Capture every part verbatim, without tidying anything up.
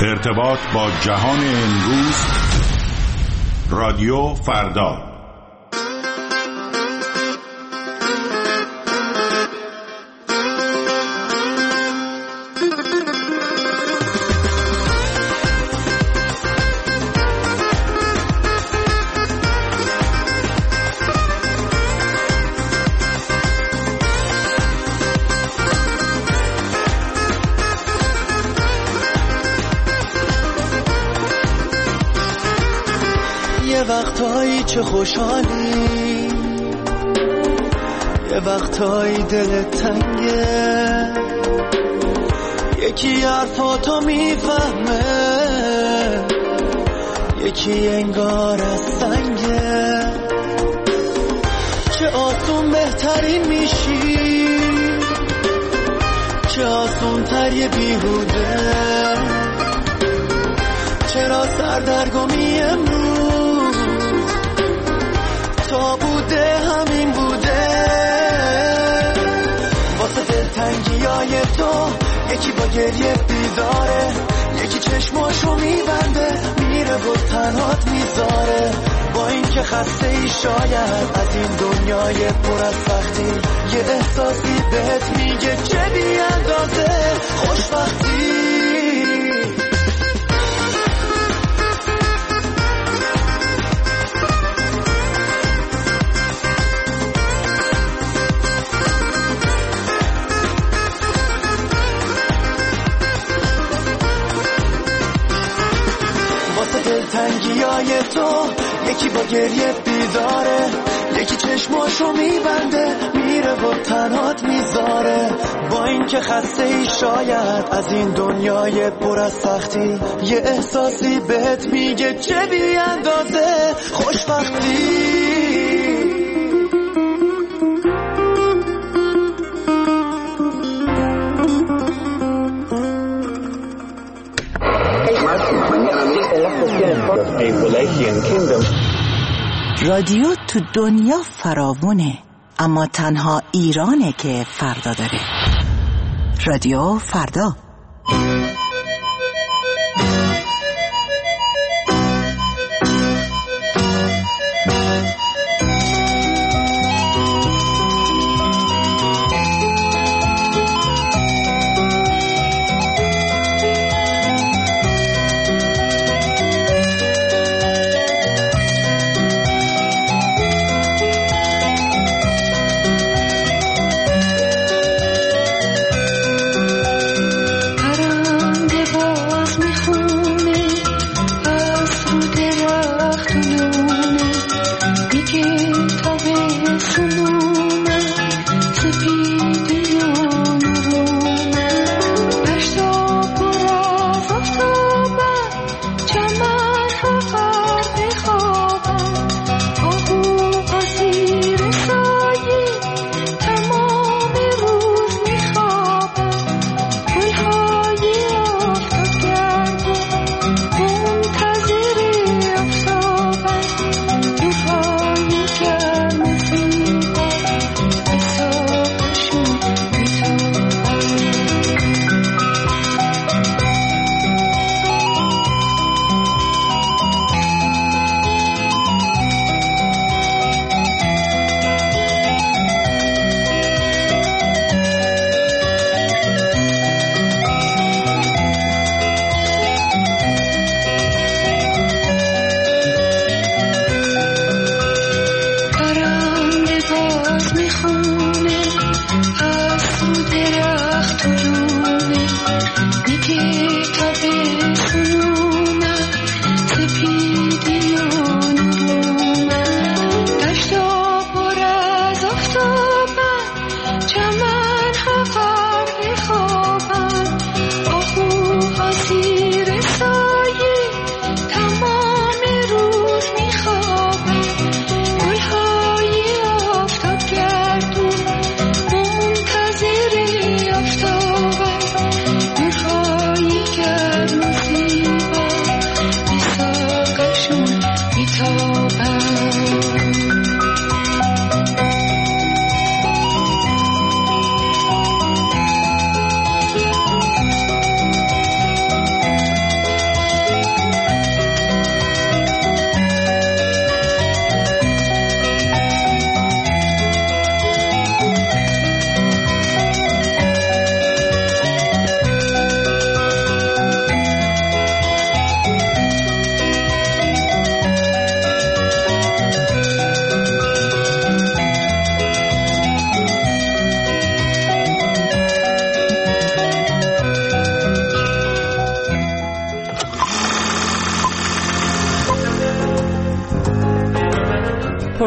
ارتباط با جهان امروز، رادیو فردا. وقتایی چه خوشحالی، یه وقتایی دلت تنگه، یکی حرفاتو میفهمه، یکی انگار از سنگه. چه آسون بهترین میشی، چه آسون تر یه بیهوده. چرا سردرگمی امروز تا بوده همین بوده. واسه دلتنگی های تو یکی با گریه بیداره، یکی چشماشو میبنده میره و تنهات میذاره. با این که خسته ای شاید از این دنیای پر از سختی، یه احساسی بهت میگه چه بی اندازه خوشبختی. دلتنگی های تو یکی با گریه بیداره، یکی چشماشو میبنده میره و تنهات میذاره. با این که خسته ای شاید از این دنیای پر از سختی، یه احساسی بهت میگه چه بی اندازه خوشبختی. رادیو تو دنیا فراوونه، اما تنها ایرانه که فردا داره. رادیو فردا.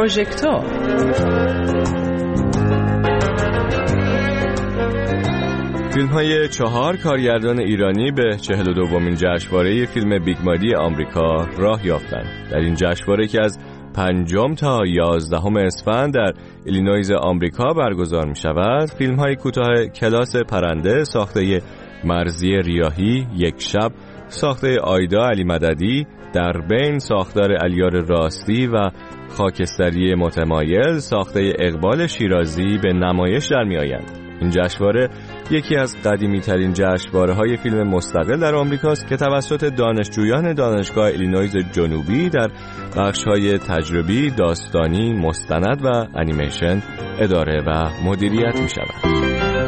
پروژکتور. فیلم های چهار کارگردان ایرانی به چهل و دومین جشنواره فیلم بیگمادی آمریکا راه یافتند. در این جشنواره که از پنجم تا یازدهم اسفند در ایلینویز آمریکا برگزار می شود، فیلم های کوتاه کلاس پرنده ساخته مرضیه ریاحی، یک شب ساخته آیدا علی مددی، در بین ساختار علیار راستی و خاکستری متمایل ساخته اقبال شیرازی به نمایش در می آیند. این جشنواره یکی از قدیمی ترین جشنواره های فیلم مستقل در آمریکاست که توسط دانشجویان دانشگاه ایلینویز جنوبی در بخش های تجربی، داستانی، مستند و انیمیشن اداره و مدیریت می شود.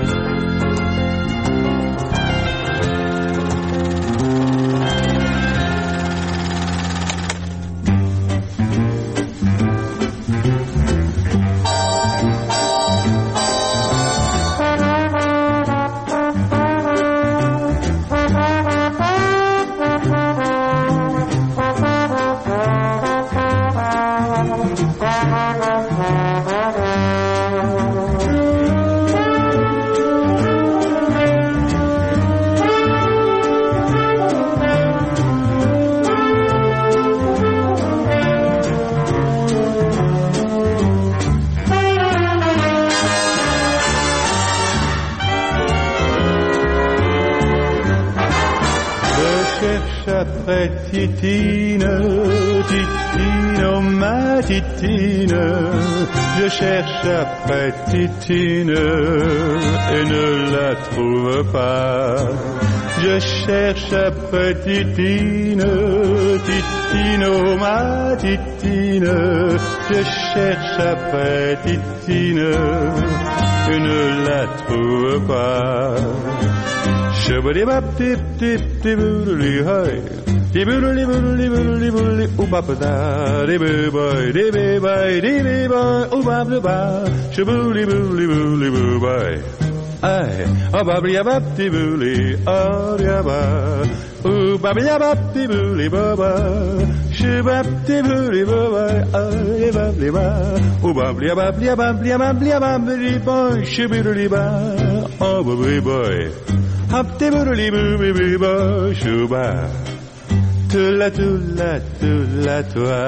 Titine, Titine, oh ma Titine, je cherche après Titine et ne la trouve pas. Je cherche après Titine, Titine, oh ma Titine, je cherche après Titine et ne la trouve pas. Shabadi bap tip tip tibuli hay. Dibuli buli buli buli ubabda dibi boy dibi boy dibi boy ubabda shibuli buli buli boy ay ubabli abab dibuli aryaba ubabli abab dibuli baba shibab dibuli boy ay babli ba ubabli ababli ababli ababli ababli boy shibuli ba ubabli boy hab dibuli buli boy shuba Tula tula tula tua.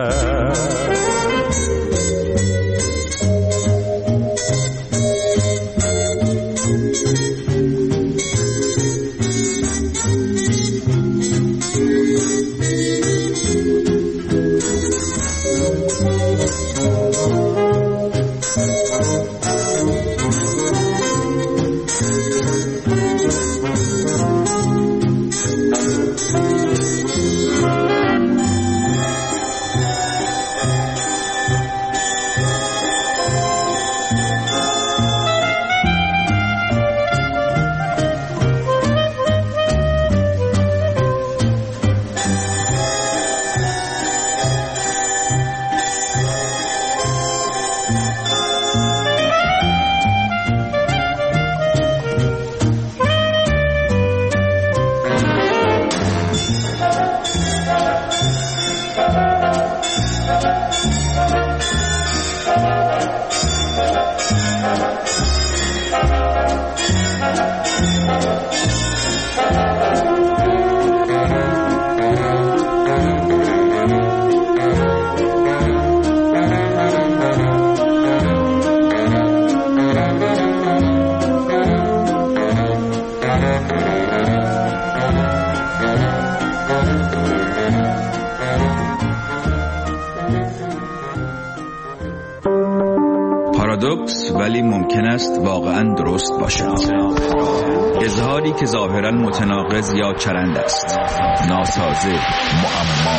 پارادوکس ولی ممکن است واقعا درست باشد. اظهاری که ظاهرا متناقض یا چرند است، ناسازه، معما.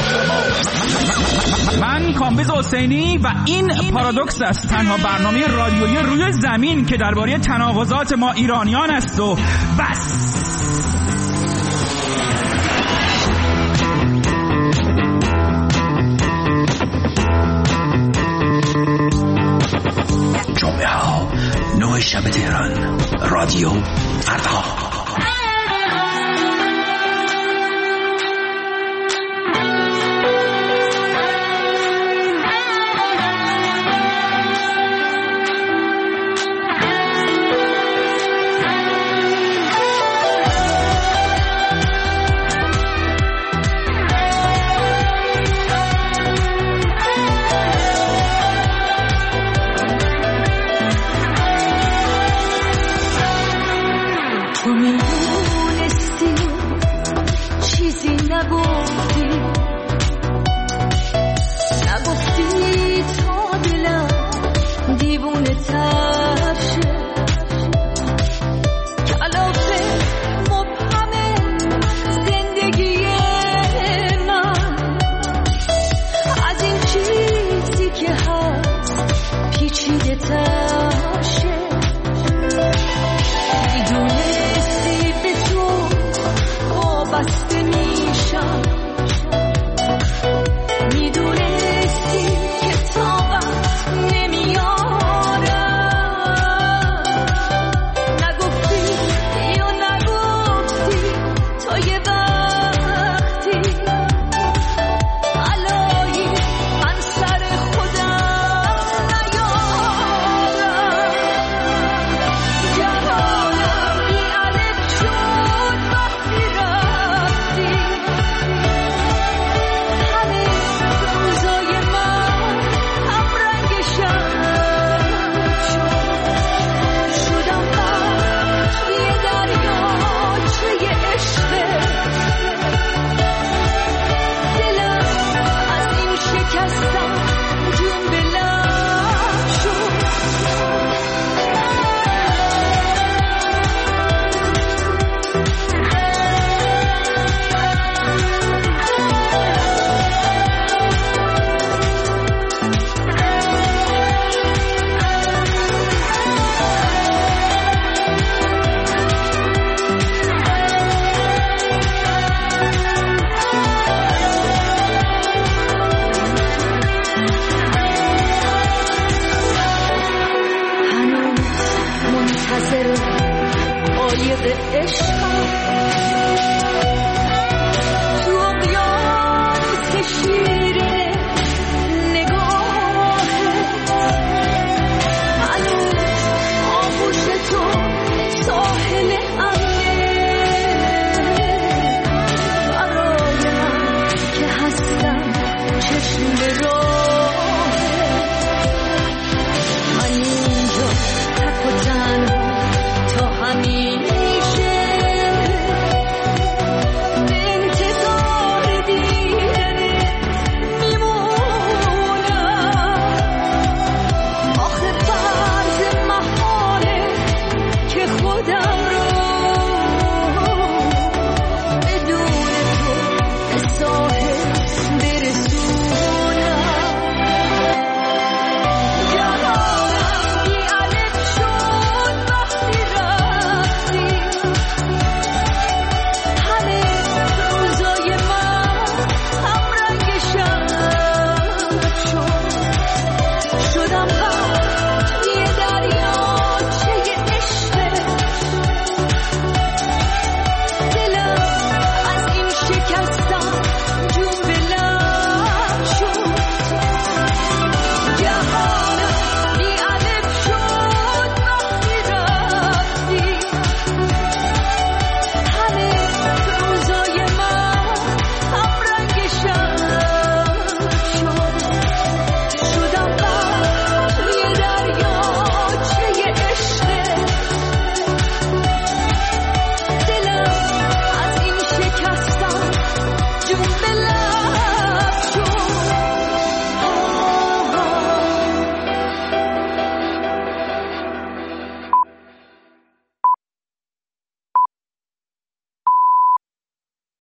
من کامبیز حسینی و این پارادوکس است، تنها برنامه رادیویی روی زمین که درباره تناقضات ما ایرانیان است و بس. جمعه ها نه شب تهران، رادیو فردا. خسته میشم